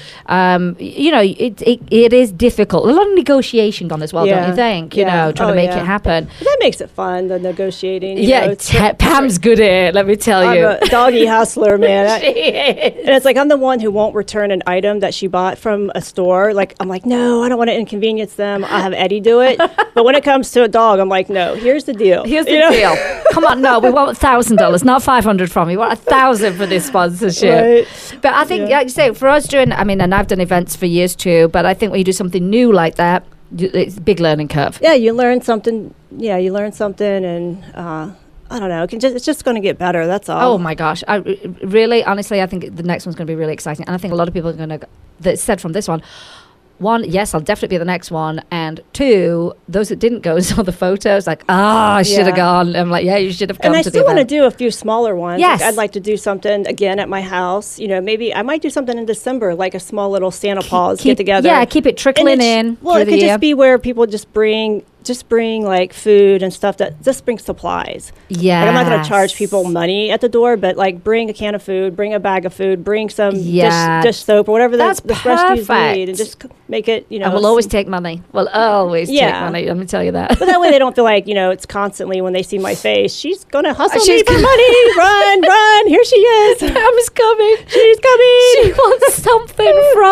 it is difficult. A lot of negotiation on as well, don't Yeah. you think? Yeah. Trying to Oh, make yeah. it happen. But that makes it fun, the negotiating. you know, it's- Pam's good at it, let me tell I'm you. a doggy hustler, man. She is. And it's like I'm the one who won't return an item that she bought from a store. Like, I'm like, no, I don't want to inconvenience them. I'll have Eddie do it. But when it comes to a dog, I'm like, no, here's the deal. Here's the You know? deal. Come on, no, we want $1,000, not $500 from you. We want $1,000 for this sponsorship. Right. But I think, Yeah. like you say, for us and I've done events for years too. But I think when you do something new like that, it's a big learning curve. Yeah, you learn something. Yeah, you learn something, and I don't know. It's just going to get better. That's all. Oh my gosh! Really, honestly, I think the next one's going to be really exciting, and I think a lot of people are going to. That said from this one. One, yes, I'll definitely be the next one. And two, those that didn't go saw the photos, like, I should have Yeah. gone. I'm like, yeah, you should have come And I to the still want to event. do a few smaller ones. Yes. Like, I'd like to do something again at my house. Maybe I might do something in December, like a small little Santa Paws get together. Yeah, keep it And trickling it's- in Well, through it the could year. just be where people just bring like food and stuff that just bring supplies. Yeah, Like, I'm not going to charge people money at the door, but like bring a can of food, bring a bag of food, bring some Yeah. dish soap or whatever That's the rescues perfect. need, and just make it. And we'll always take money. We'll always take Yeah. money. Let me tell you that. But that way they don't feel like, it's constantly when they see my face, she's going to hustle She's me for com- money. Run, here she is. Pam's coming. She's coming. She wants something from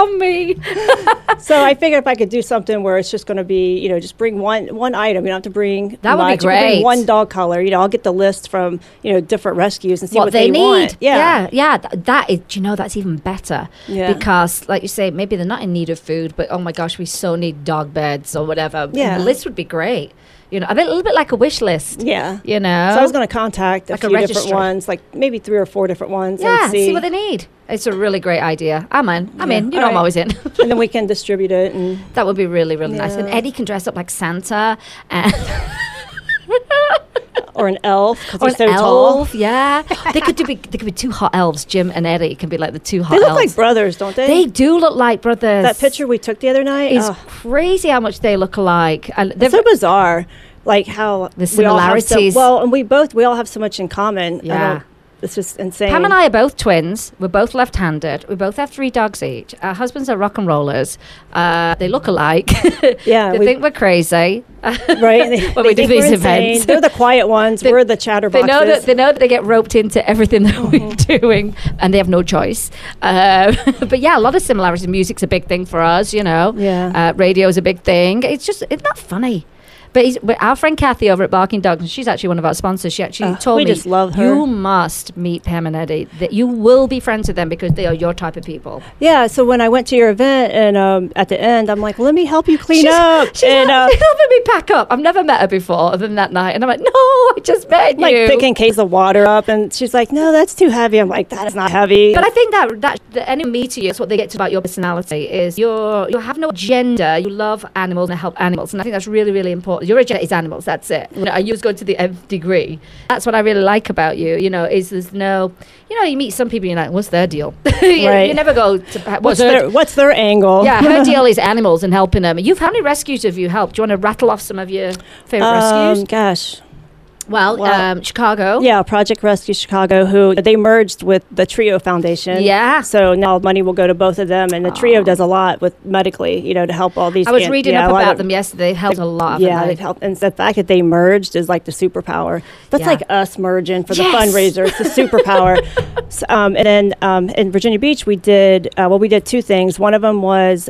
on me. So I figured if I could do something where it's just going to be, you know, just bring one item. You don't have to bring That would be much. You can bring great. one dog color. You know, I'll get the list from, you know, different rescues and see what they need. want. Yeah. That is, do you know, that's even better. Yeah. Because, like you say, maybe they're not in need of food, but oh my gosh, we so need dog beds or whatever. Yeah. The list would be great. You know, a little bit like a wish list. Yeah. You know? So I was going to contact Like a a few different registry. ones, like maybe 3 or 4 different ones. Yeah, and see what they need. It's a really great idea. I'm in. I'm in. You know, All I'm right. always in. And then we can distribute it. And That would be really, really nice. And Yeah. Eddie can dress up like Santa and or an elf because or he's an so tall. elf. Yeah, they could be 2 hot elves. Jim and Eddie can be like the 2 hot They look elves. like brothers, don't they? They do look like brothers. That picture we took the other night is oh, crazy how much they look alike. And it's so bizarre. Like how The we all have so- similarities. well, and we all have so much in common. I Yeah. don't- It's just insane. Pam and I are both twins. We're both left-handed. We both have 3 dogs each. Our husbands are rock and rollers. They look alike. Yeah, they we- think we're crazy. right? When we do think we're these insane. events. They're the quiet ones. We're the chatterboxes. They know that they get roped into everything that we're doing, and they have no choice. But yeah, a lot of similarities. Music's a big thing for us, you know. Yeah. Radio's a big thing. It's not funny. But our friend Kathy over at Barking Dogs, and she's actually one of our sponsors. She actually told we me, just love her. you must meet Pam and Eddie. That you will be friends with them because they are your type of people. Yeah. So when I went to your event, and at the end, I'm like, "Let me help you clean up." She's and helping me pack up. I've never met her before other than that night. And I'm like, no, I just met like you. picking case of water up, and she's like, "No, that's too heavy." I'm like, "That is not heavy." But I think that any me to you, that's what they get to about your personality is you have no agenda. You love animals and help animals, and I think that's really, really important. Your agenda is animals. That's it. You know, I use going to the nth degree. That's what I really like about you. You know, is there's no, you know, you meet some people, you're like, what's their deal? Right. You never go to What's their angle? Yeah, her deal is animals and helping them. How many rescues have you helped? Do you want to rattle off some of your favorite rescues? Gosh. Well, Chicago. Yeah, Project Rescue Chicago, who they merged with the Trio Foundation. Yeah. So now money will go to both of them, and the Trio does a lot with medically, you know, to help all these. I was reading up a lot about of- them yesterday. They've helped a lot. Yeah, haven't they've they? helped, and the fact that they merged is like the superpower. That's Yeah. like us merging for the Yes. fundraiser. It's the superpower. And then in Virginia Beach, we did 2 things. One of them was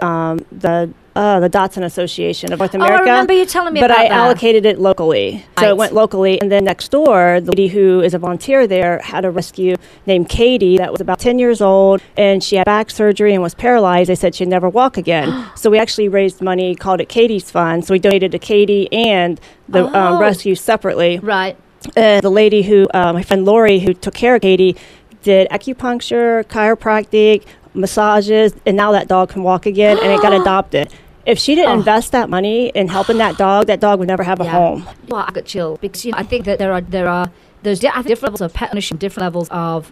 the Dotson Association of North America. I remember you telling me but about I that. allocated it locally. So Right. it went locally. And then next door, the lady who is a volunteer there had a rescue named Katie that was about 10 years old. And she had back surgery and was paralyzed. They said she'd never walk again. So we actually raised money, called it Katie's Fund. So we donated to Katie and the Oh. rescue separately. Right. And the lady who, my friend Lori, who took care of Katie, did acupuncture, chiropractic, massages, and now that dog can walk again, and it got adopted. If she didn't invest that money in helping that dog would never have a home. Well, I got chilled because I think that there's different levels of pet ownership, different levels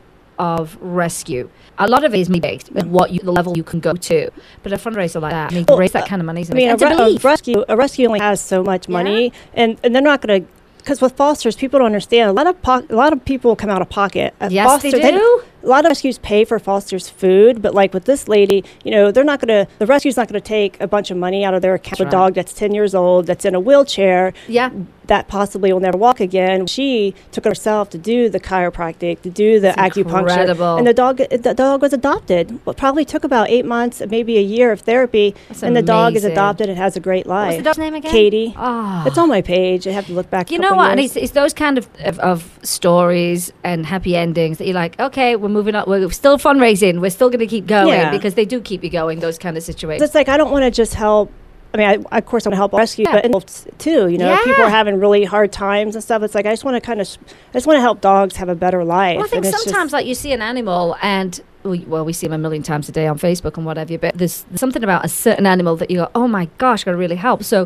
of rescue. A lot of it is me based, the level you can go to. But a fundraiser like that, I mean, to raise that kind of money is I mean, amazing. And to believe. a rescue only has so much money, and they're not going to. Because with fosters, people don't understand. A lot of people come out of pocket. Yes, they do. A lot of rescues pay for fosters' food, but like with this lady, you know, the rescue's not going to take a bunch of money out of their account. That's A dog that's 10 years old, that's in a wheelchair, Yeah. that possibly will never walk again. She took it herself to do the chiropractic, to do the That's acupuncture. incredible. And the dog was adopted. Well, probably took about 8 months, maybe a year of therapy. That's and the dog is amazing. adopted and has a great life. What's the dog's name again? Katie. Oh. It's on my page. I have to look back. You a know couple what? And years. it's those kind of stories and happy endings that you're like, okay, we're moving on. We're still fundraising. We're still going to keep going Yeah. because they do keep you going. Those kind of situations. It's like I don't want to just help. I mean, of course, I want to help rescue, Yeah. but too. You know, if people Yeah. are having really hard times and stuff. It's like I just want to help dogs have a better life. Well, I think And it's sometimes, like, you see an animal and, we see them a million times a day on Facebook and whatever, but there's something about a certain animal that you go, oh my gosh, I gotta really help. So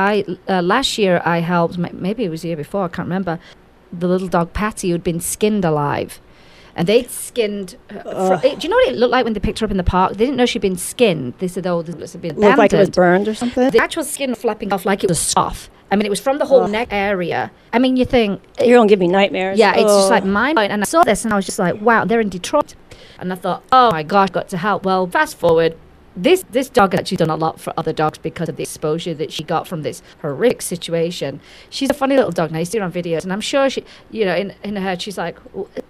last year I helped, maybe it was the year before, I can't remember, the little dog Patty who'd been skinned alive. And they'd skinned her. Do you know what it looked like when they picked her up in the park? They didn't know she'd been skinned. They said, oh, this had been abandoned. looked like it was burned or something. The actual skin flapping off like it was off. I mean, it was from the whole neck area. I mean, you think... You're gonna give me nightmares. Yeah, it's just Oh. like mind-blowing. And I saw this and I was just like, wow, they're in Detroit. And I thought, oh my gosh, got to help. Well, fast forward. This dog has actually done a lot for other dogs because of the exposure that she got from this horrific situation. She's a funny little dog. And I see her on videos. And I'm sure she, you know, in her head, she's like,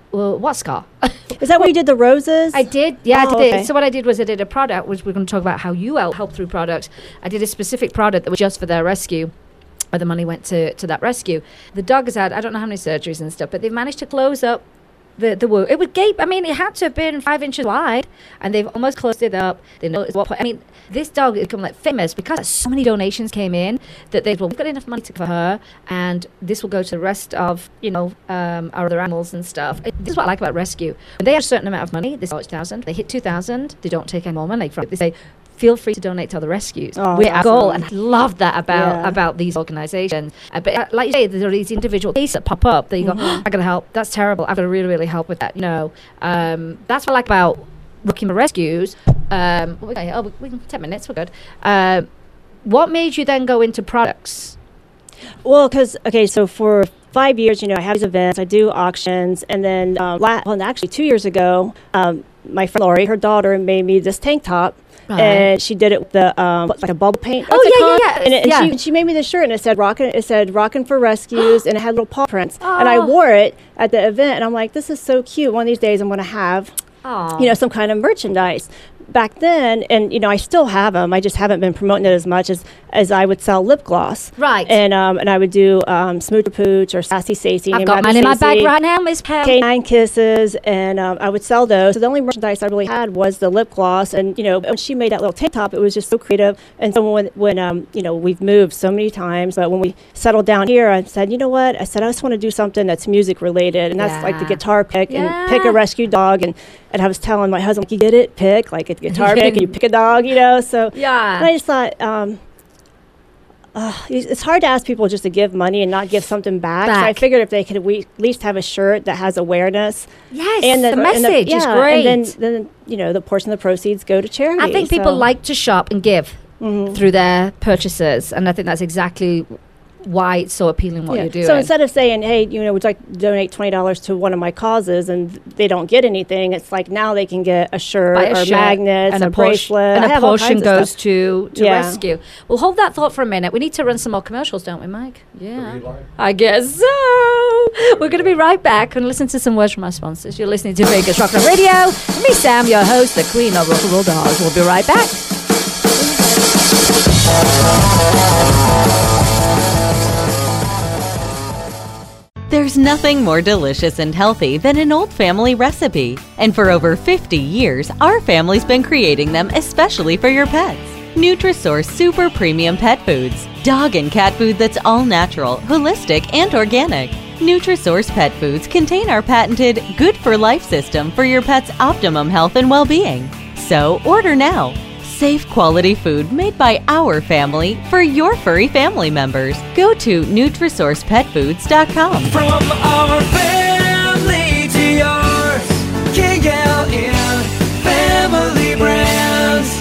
what scar? Is that where you did the roses? I did, yeah, Oh, I did. okay. So what I did was I did a product, which we're going to talk about how you help through products. I did a specific product that was just for their rescue, where the money went to that rescue. The dog has had, I don't know how many surgeries and stuff, but they've managed to close up the wound. It would gape. I mean, it had to have been 5 inches wide, and they've almost closed it up. They know what point. I mean, this dog has become like famous because so many donations came in that we've got enough money for her, and this will go to the rest of our other animals and stuff. This is what I like about rescue. When they have a certain amount of money, this is 1,000. They hit 2,000. They don't take any more money from it. They say, feel free to donate to other rescues. We're our goal, and I love that about these organizations. But like you say, there are these individual cases that pop up that you go, I gotta help. That's terrible. I've got to really, really help with that. That's what I like about working with rescues. We 10 minutes. We're good. What made you then go into products? Well, because, so for 5 years, I have these events, I do auctions, and then, actually 2 years ago, my friend Lori, her daughter, made me this tank top. Right. And she did it with the like a bubble paint. Yeah. And she made me this shirt, and it said "Rockin' for Rescues," and it had little paw prints. And I wore it at the event, and I'm like, this is so cute. One of these days, I'm going to have, some kind of merchandise. Back then, and I still have them. I just haven't been promoting it as much as I would sell lip gloss. Right. And I would do Smooch or Pooch or Sassy Stacey. I've got mine in my bag right now, Miss Pam. Canine Kisses, and I would sell those. So the only merchandise I really had was the lip gloss. And when she made that little tank top, it was just so creative. And so when we've moved so many times, but when we settled down here, I said, you know what? I said I just want to do something that's music related, and that's like the guitar pick and pick a rescue dog. And I was telling my husband, like, you get it, pick like a guitar pick, and you pick a dog, So and I just thought. It's hard to ask people just to give money and not give something back. So I figured if they could at least have a shirt that has awareness. Yes, and the message is great. And then the portion of the proceeds go to charity. I think people like to shop and give through their purchases, and I think that's exactly why it's so appealing what you're doing. So instead of saying, hey, would you like to donate $20 to one of my causes, and they don't get anything, it's like now they can get a shirt or magnets, and a bracelet. And a portion goes to rescue. We'll hold that thought for a minute. We need to run some more commercials, don't we, Mike? Yeah. I guess so. We're going to be right back and listen to some words from our sponsors. You're listening to Vegas Rock Radio. Me, Sam, your host, the queen of rock and roll dogs. We'll be right back. There's nothing more delicious and healthy than an old family recipe. And for over 50 years, our family's been creating them especially for your pets. Nutrisource Super Premium Pet Foods. Dog and cat food that's all natural, holistic, and organic. Nutrisource Pet Foods contain our patented Good for Life system for your pet's optimum health and well-being. So order now. Safe quality food made by our family for your furry family members. Go to NutrisourcePetFoods.com. From our family to yours, KLN Family Brands.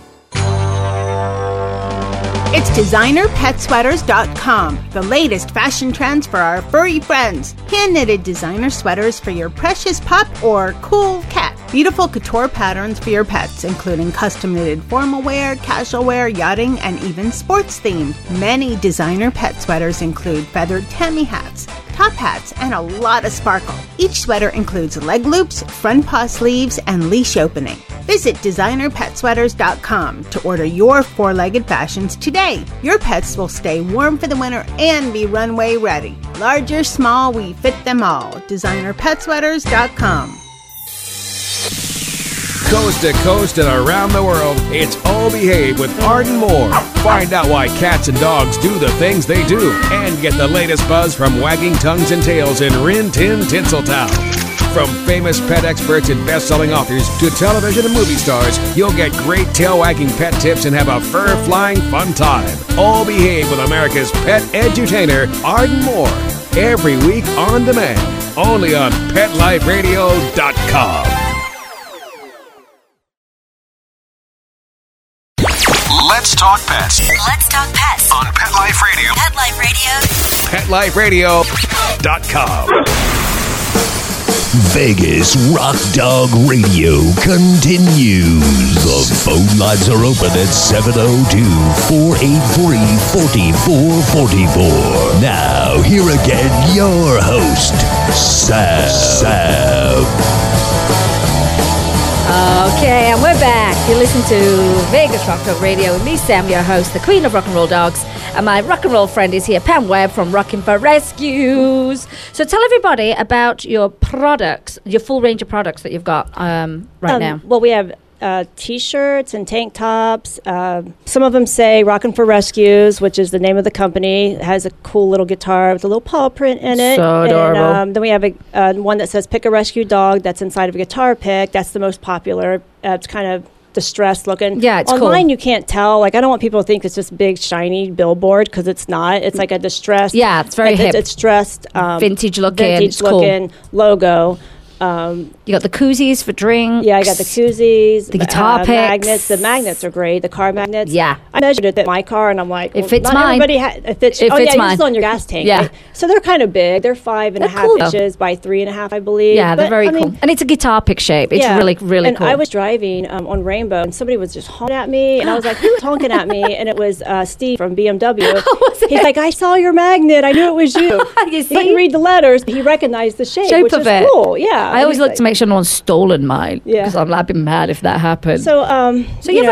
It's DesignerPetSweaters.com, the latest fashion trends for our furry friends. Hand-knitted designer sweaters for your precious pup or cool cat. Beautiful couture patterns for your pets, including custom-knitted formal wear, casual wear, yachting, and even sports themed. Many designer pet sweaters include feathered Tammy hats, top hats, and a lot of sparkle. Each sweater includes leg loops, front paw sleeves, and leash opening. Visit DesignerPetSweaters.com to order your four-legged fashions today. Your pets will stay warm for the winter and be runway ready. Large or small, we fit them all. DesignerPetSweaters.com. Coast to coast and around the world, it's All Behave with Arden Moore. Find out why cats and dogs do the things they do, and get the latest buzz from wagging tongues and tails in Rin Tin Tinseltown. From famous pet experts and best-selling authors to television and movie stars, you'll get great tail-wagging pet tips and have a fur-flying fun time. All Behave with America's pet edutainer, Arden Moore. Every week on demand, only on PetLifeRadio.com. Let's talk pets. Let's talk pets On Pet Life Radio. Pet Life Radio. PetLifeRadio.com. Vegas Rock Dog Radio continues. The phone lines are open at 702-483-4444. Now, here again, your host, Sam. Okay, and we're back. You're listening to Vegas Rock Dog Radio with me, Sam, your host, the queen of rock and roll dogs. And my rock and roll friend is here, Pam Webb from Rockin' for Rescues. So tell everybody about your products, your full range of products that you've got right now. Well, we have T-shirts and tank tops. Some of them say Rockin' for Rescues, which is the name of the company. It has a cool little guitar with a little paw print in it. So adorable. And, then we have one that says Pick a Rescue Dog that's inside of a guitar pick. That's the most popular. It's kind of distressed looking. Yeah, it's online cool. You can't tell. Like, I don't want people to think it's just big shiny billboard, because it's not. It's like a distressed. Yeah, it's very hip. It's dressed vintage looking. It's looking cool. Logo. You got the koozies for drinks. Yeah, I got the koozies. The guitar picks. Magnets. The magnets are great. The car magnets. Yeah. I measured it at my car, and I'm like, it fits not mine. Everybody it fits. It fits mine. It's on your gas tank. Yeah. Right? So they're kind of big. They're 5.5 cool, inches by 3.5, I believe. Yeah, they're But, very I mean, cool. And it's a guitar pick shape. It's really, really and cool. I was driving on Rainbow, and somebody was just honking at me, and I was like, who was honking at me? And it was Steve from BMW. He's like, I saw your magnet. I knew it was you. You see? He couldn't read the letters, but he recognized the shape which of is it. cool. Yeah. I always look to make sure no one's stolen mine. Yeah. Because I'd be mad if that happened. So, you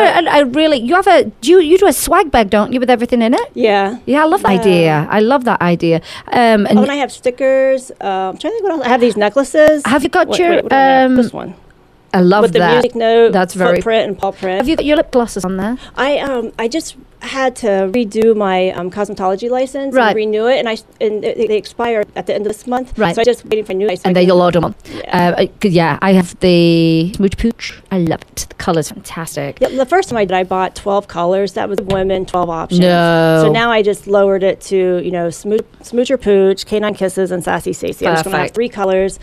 do a swag bag, don't you, with everything in it? Yeah. Yeah, I love that idea. I love that idea. And I have stickers. I'm trying to think what else. I have these necklaces. Have you got what do your I have? This one. I love with that. With the music note, that's very footprint and paw print. Have you got your lip glosses on there? I just had to redo my cosmetology license Right. and renew it, and they expire at the end of this month. Right. So I'm just waiting for a new license. And then you'll order them. I have the Smooch Pooch. I love it. The colour's fantastic. Yeah, the first time I bought 12 colors. That was women, 12 options. No. So now I just lowered it to, Smoocher Pooch, Canine Kisses, and Sassy Stacey. I'm just going to have 3 colors.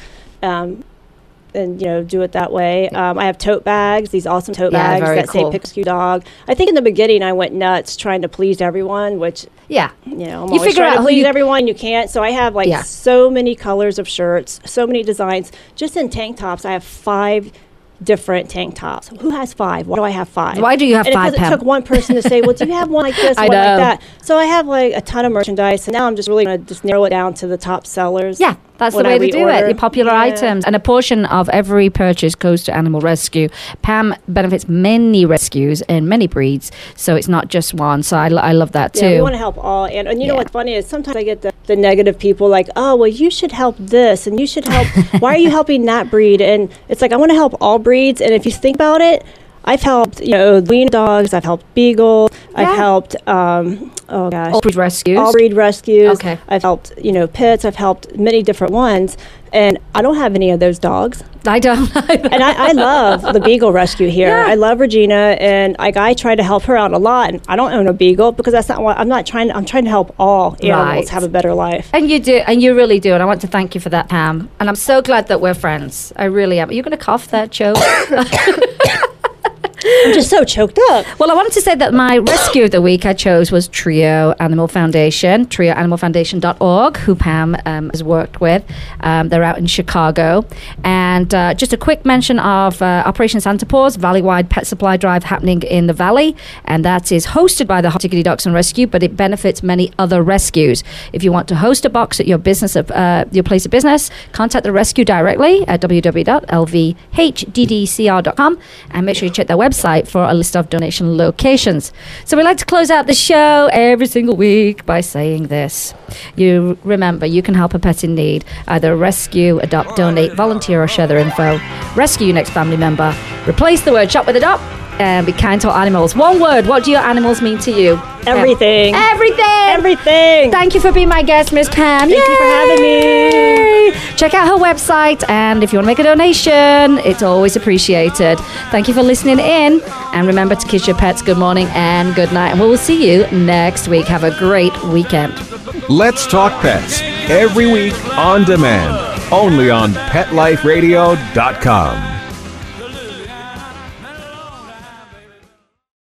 And do it that way. I have tote bags, these awesome tote bags that say Pick a Rescue Dog. I think in the beginning I went nuts trying to please everyone, which I'm always trying to please everyone. You can't. So I have so many colors of shirts, so many designs. Just in tank tops, I have 5 different tank tops. Who has 5? Why do I have 5? Why do you have 5? Because it took one person to say, well, do you have one like this, one like that? So I have a ton of merchandise, and now I'm just really going to just narrow it down to the top sellers. Yeah, that's the way to do it. Your popular items. And a portion of every purchase goes to Animal Rescue. Pam benefits many rescues and many breeds, so it's not just one. So I love that too. Yeah, we want to help all. And you know what's funny is sometimes I get the negative people like, oh, well, you should help this, and you should help. Why are you helping that breed? And it's like, I want to help all breeds. And if you think about it, I've helped, wean dogs. I've helped beagle. I've helped, all breed rescues. All breed rescues. Okay. I've helped, pits. I've helped many different ones. And I don't have any of those dogs. I don't. And I love the beagle rescue here. Yeah. I love Regina, and I try to help her out a lot. And I don't own a beagle because that's not what I'm trying to help all animals have a better life. And you do, and you really do. And I want to thank you for that, Pam. And I'm so glad that we're friends. I really am. Are you going to cough there, Joe? I'm just so choked up. Well, I wanted to say that my rescue of the week I chose was Trio Animal Foundation, trioanimalfoundation.org, who Pam has worked with. They're out in Chicago. And just a quick mention of Operation Santa Paws, Valley-wide pet supply drive happening in the Valley. And that is hosted by the Hot Diggity Dachshund Rescue, but it benefits many other rescues. If you want to host a box at your business, your place of business, contact the rescue directly at www.lvhddcr.com and make sure you check their website for a list of donation locations. So we like to close out the show every single week by saying this. You remember, you can help a pet in need. Either rescue, adopt, donate, volunteer, or share their info. Rescue your next family member. Replace the word shop with adopt. And be kind to all animals. One word. What do your animals mean to you? Everything. Everything. Thank you for being my guest, Miss Pam. Thank you for having me. Check out her website, and if you want to make a donation, it's always appreciated. Thank you for listening in, and remember to kiss your pets good morning and good night. And we will see you next week. Have a great weekend. Let's Talk Pets every week on demand, only on PetLifeRadio.com.